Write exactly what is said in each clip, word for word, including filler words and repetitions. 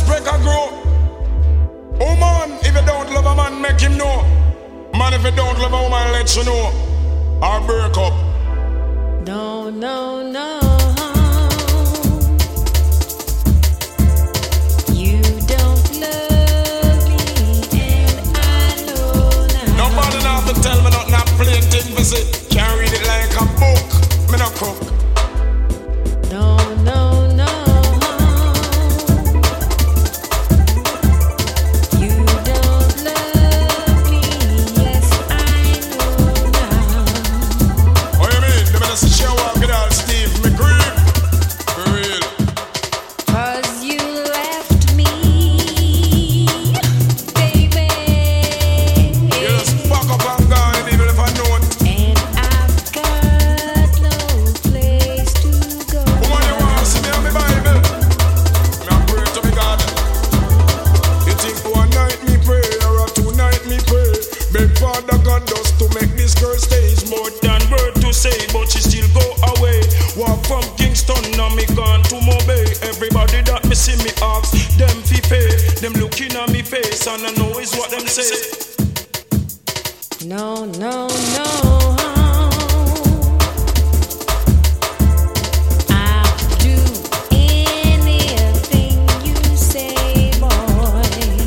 respect and grow. Oh man, if you don't love a man, make him know. Man, if you don't love a woman, let you know. Or break up. No, no, no. You don't love me, and I know now. Nobody now have to tell me nothing. I'm plain thing for say. Can't read it like a book. Me no cook. No, no, no. You don't love me, yes I know now. What you mean? The minister show up with all Steve McGreeve. For real. 'Cause you left me, baby. You just fuck up and gone even if I know it. And I've got no place to go. Woman, you want to see me on my Bible? Me a pray to me God. You think for one night me pray or a two night me pray? Beg Father God does to make this girl stay. Is more than word to say, but she still go away. Walk from Kingston, now me gone to Mobay. Everybody that me see me ask, them fi pay. Them looking at me face and I know is what them say. No, no, no. I'll do anything you say, boy.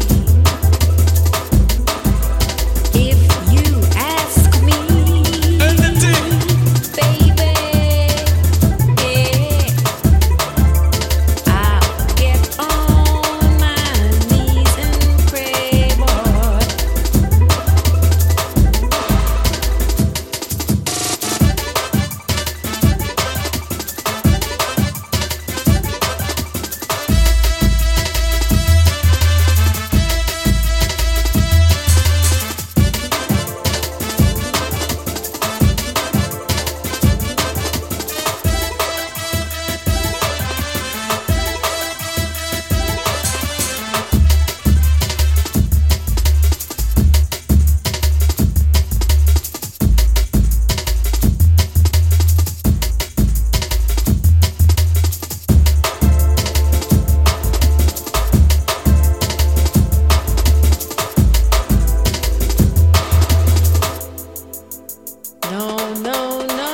If you ask me, Anything. baby, yeah, I'll get on my knees and pray, boy. No, no, no.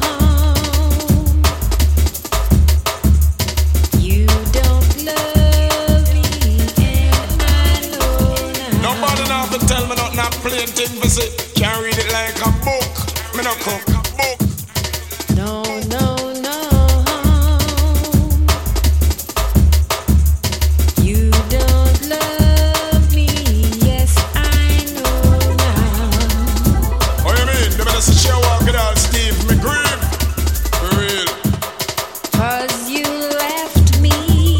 You don't love me, and I know now. Nobody now have to tell me nothing. I'm plain thing for say. Can't read it like a book. Me no cook. Book. No, no, no. You don't love me, yes I know now. What you mean? The minister show up with all Steve McGreeve. For real. 'Cause you left me,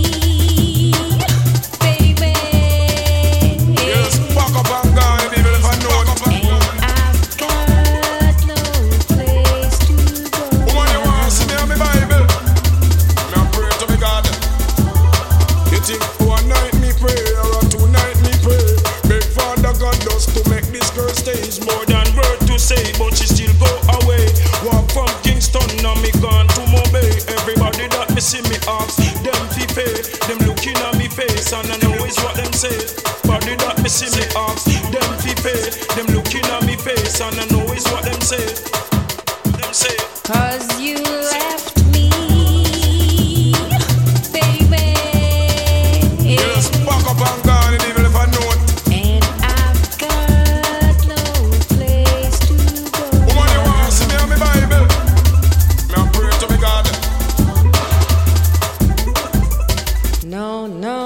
baby. You just fuck up and gone even if I know it. And I've got no place to go. Woman, you want to see me on my Bible? Me a pray to me God. You think for one night me pray or a two night me pray? Beg Father God does to make this girl stay. Is more than word to say, but she still go away. Walk from Kingston, now me gone to Mobay. Everybody that me see me ask, them fi pay. Them looking at me face and I know is what them say. Body that me see me ask, them fi pay. Them looking at me face and I know is what them say. Them say. 'Cause you left me, baby. You just fuck up and gone even if I know it. And I've got no place to go. Woman, you want to see me on my Bible? Me a pray to me God. No, no,